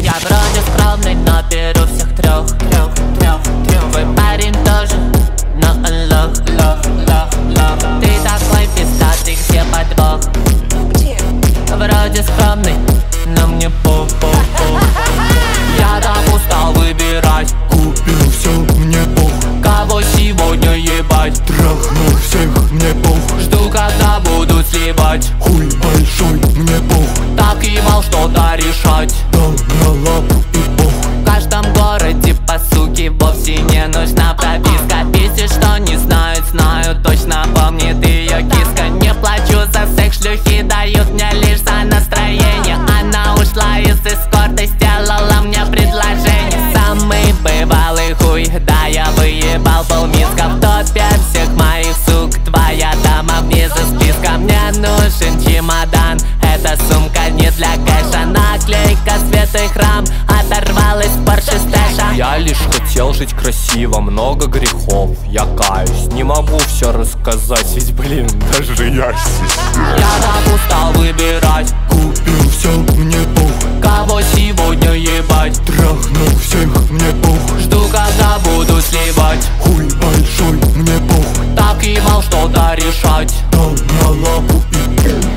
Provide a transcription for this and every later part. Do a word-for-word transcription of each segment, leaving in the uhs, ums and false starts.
Я вроде скромный, но беру всех трех, трех, трех, трех. Твой парень тоже, но он лох, лох, лох, лох. Ты такой пиздатый, где подвох? Вроде скромный, но мне пух, пух, пух. Я так устал выбирать. Купил все, мне пух. Кого сегодня ебать? Трахну всех, мне пух. Жду, когда буду сливать. Хуй большой, мне пух. Так ебал что-то решать. Дал на лапу и пух. В каждом городе, по суке, вовсе не нужна прописка. Пиздец, что не знают, знаю точно, помнит ее киска. Не плачу за секс, шлюхи дают мне лишь за настроение. Она ушла из эскорта, сделала мне предложение. Самый бывалый хуй, да, я выебал полмиска. В топе всех моих сук, твоя дама вниз из списка. Мне нужен чемодан, эта сумка не для кэша. Наклейка Святой Храм, оторвалась Порше Стэша. Я лишь хотел жить красиво, много грехов, я каюсь. Не могу все рассказать, ведь, блин, даже я стесняюсь. Я так устал выбирать. Купил все, мне пух. Кого сегодня ебать? Трахну всех, мне пух. Жду, когда буду сливать. Хуй большой, мне пух. Так ебал что-то решать. Дал на лапу и пух.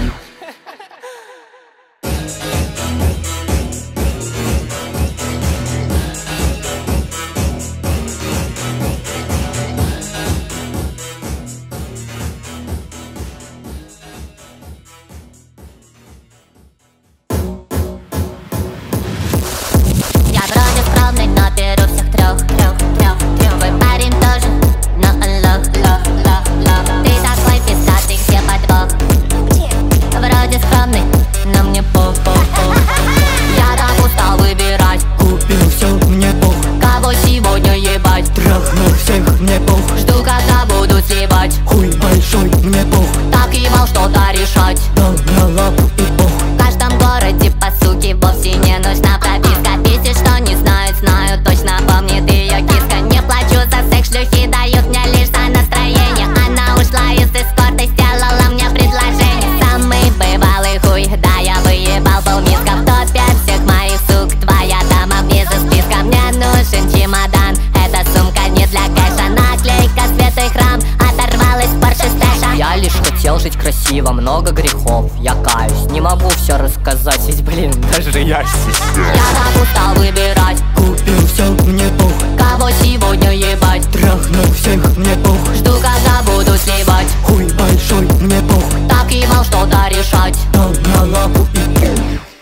Я вроде скромный, но беру всех трех, трех, трех, трех. Твой парень тоже, но он лох, лох, лох, лох. Ты такой пиздатый, где подвох? Вроде скромный, но мне пух, пух, пух. Я так устал выбирать. Купил все, мне пух. Кого сегодня ебать? Трахну всех, мне пух. Жду, когда буду сливать. Хуй большой, мне пух. Так ебал что-то решать. Дал на лапу и пух. В каждом городе, по суке, вовсе не нужна прописка. Пиздец, что не знают, знаю точно, помнит ее киска. Не плачу за секс, шлюхи дают мне лишь за настроение. Она ушла из эскорта, сделала мне предложение. Самый бывалый хуй, да, я выебал полмиска. В топе всех моих сук, твоя дама вниз из списка. Мне нужен чемодан, эта сумка не для кэша. Наклейка Святой Храм, оторвалась Порше Стэша. Я лишь хотел жить красиво, много грехов, я каюсь. Не могу все рассказать, ведь, блин, даже я стесняюсь. Я так устал выбирать. Купил все, мне пух. Кого сегодня ебать? Трахну всех, мне пух. Жду, когда буду сливать. Хуй большой, мне пух. Так ебал что-то решать. Дал на лапу и пух.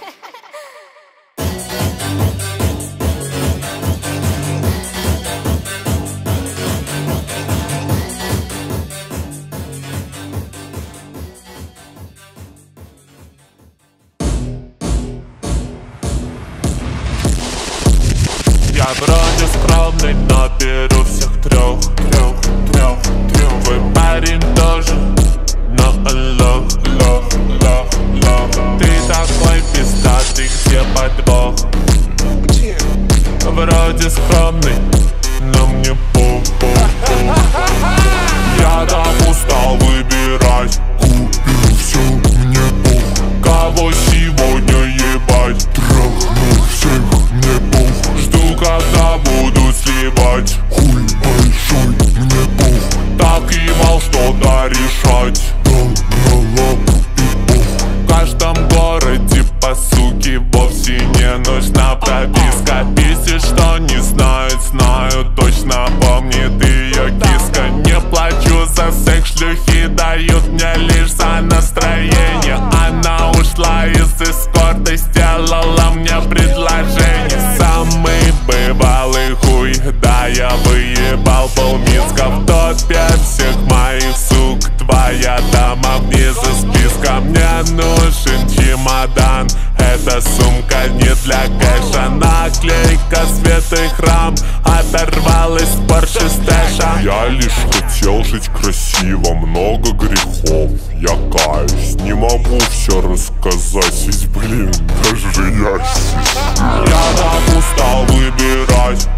Я вроде скромный, но беру всех трех, трех, трех, трех. Твой парень тоже, но он лох, лох, лох, лох. Ты такой пиздатый, где подвох? Вроде скромный, но мне пух, пух, пух. Я так устал выбирать. Купил все, мне пух. Кого сегодня ебать? Трахну всех, мне пух. Жду, когда буду сливать. Хуй большой, мне пух. Так ебал что-то решать. Дал на лапу и пух. В каждом городе, по суке, вовсе не нужна прописка. Пиздец, что не знают, знаю точно, помнит ее киска. Не плачу за секс, шлюхи дают мне лишь за настроение. Она ушла из эскорта, сделала мне предложение. Самый бывалый хуй, да, я выебал полмиска. В топе всех моих сук, твоя дама вниз из списка. Мне нужен чемодан, эта сумка не для кэша. Наклейка Святой Храм, оторвалась Порше Стэша. Я лишь хотел жить красиво, много грехов, я каюсь. Не могу все рассказать, ведь, блин, даже я стесняюсь. Я так устал выбирать.